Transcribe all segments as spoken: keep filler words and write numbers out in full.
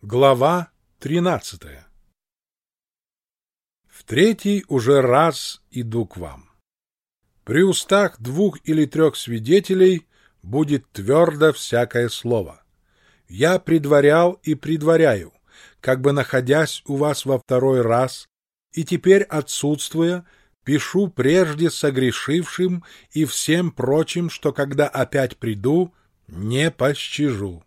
Глава тринадцатая. В третий уже раз иду к вам. При устах двух или трех свидетелей будет твердо всякое слово. Я предварял и предваряю, как бы находясь у вас во второй раз, и теперь, отсутствуя, пишу прежде согрешившим и всем прочим, что когда опять приду, не пощажу.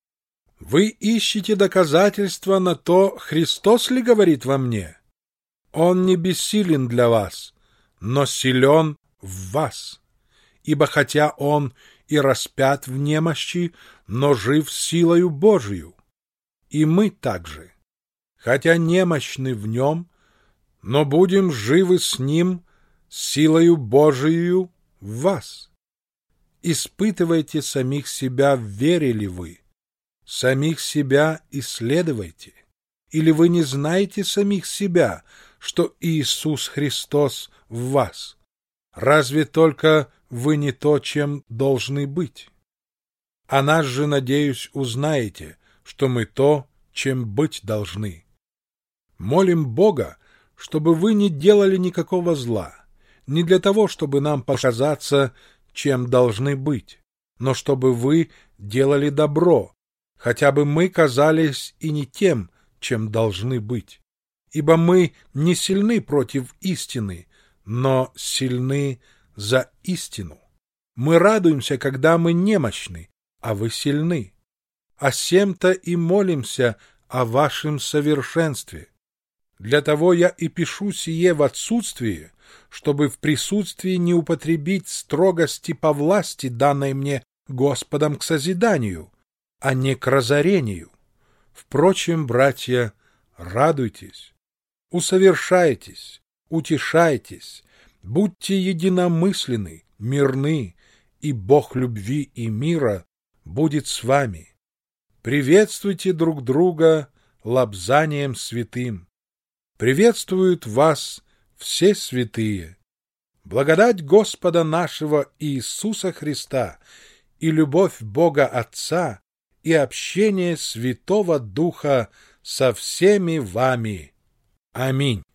Вы ищете доказательства на то, Христос ли говорит во мне? Он не бессилен для вас, но силен в вас. Ибо хотя он и распят в немощи, но жив силою Божию. И мы также, хотя немощны в нем, но будем живы с ним силою Божию в вас. Испытывайте самих себя, верили вы. Самих себя исследуйте. Или вы не знаете самих себя, что Иисус Христос в вас? Разве только вы не то, чем должны быть? А нас же, надеюсь, узнаете, что мы то, чем быть должны. Молим Бога, чтобы вы не делали никакого зла, не для того, чтобы нам показаться, чем должны быть, но чтобы вы делали добро, хотя бы мы казались и не тем, чем должны быть. Ибо мы не сильны против истины, но сильны за истину. Мы радуемся, когда мы немощны, а вы сильны. О сем-то и молимся о вашем совершенстве. Для того я и пишу сие в отсутствии, чтобы в присутствии не употребить строгости по власти, данной мне Господом к созиданию, а не к разорению. Впрочем, братья, радуйтесь, усовершайтесь, утешайтесь, будьте единомысленны, мирны, и Бог любви и мира будет с вами. Приветствуйте друг друга лобзанием святым. Приветствуют вас все святые. Благодать Господа нашего Иисуса Христа и любовь Бога Отца и общение Святого Духа со всеми вами. Аминь.